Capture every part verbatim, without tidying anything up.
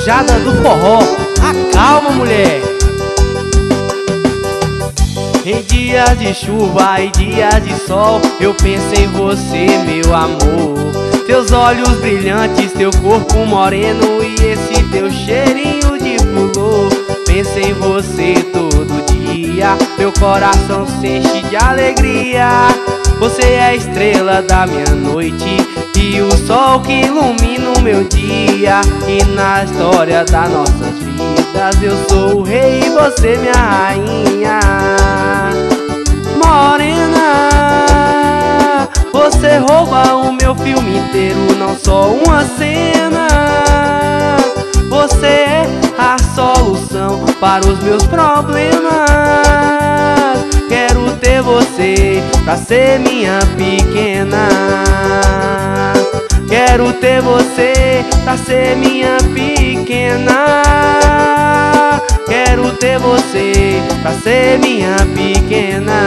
maracujada do forró. Acalma, mulher. Em dias de chuva e dias de sol, eu penso em você, meu amor. Teus olhos brilhantes, teu corpo moreno e esse teu cheirinho de flor. Penso em você todo dia, meu coração se enche de alegria. Você é a estrela da minha noite e o sol que ilumina o meu dia. E na história das nossas vidas eu sou o rei e você minha rainha. Morena, você rouba o meu filme inteiro, não só uma cena. Você é a solução para os meus problemas. Quero ter você pra ser minha pequena. Quero ter você pra ser minha pequena. Quero ter você pra ser minha pequena.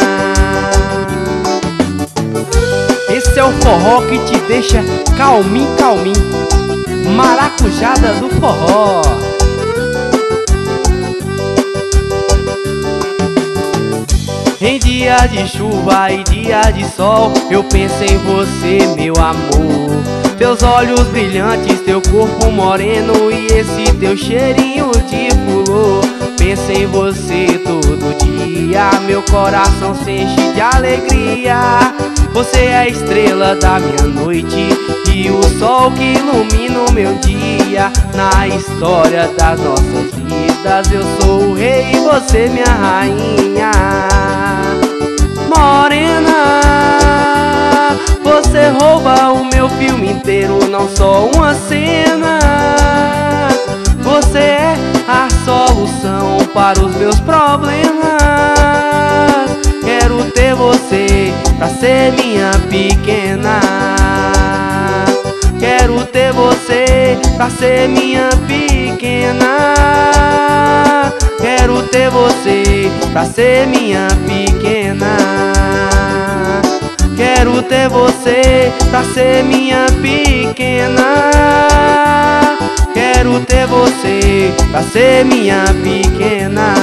Esse é o forró que te deixa calminho, calminho. Maracujada do forró. Em dias de chuva e dias de sol, eu penso em você, meu amor. Teus olhos brilhantes, teu corpo moreno e esse teu cheirinho de flor. Penso em você todo dia, meu coração se enche de alegria. Você é a estrela da minha noite e o sol que ilumina o meu dia. Na história das nossas vidas eu sou o rei e você minha rainha. Morena, você rouba o meu filme inteiro, não só uma cena. Você é a solução para os meus problemas. Quero ter você pra ser minha pequena. Quero ter você pra ser minha pequena. Quero ter você pra ser minha pequena. Quero ter você pra ser minha pequena. Quero ter você pra ser minha pequena.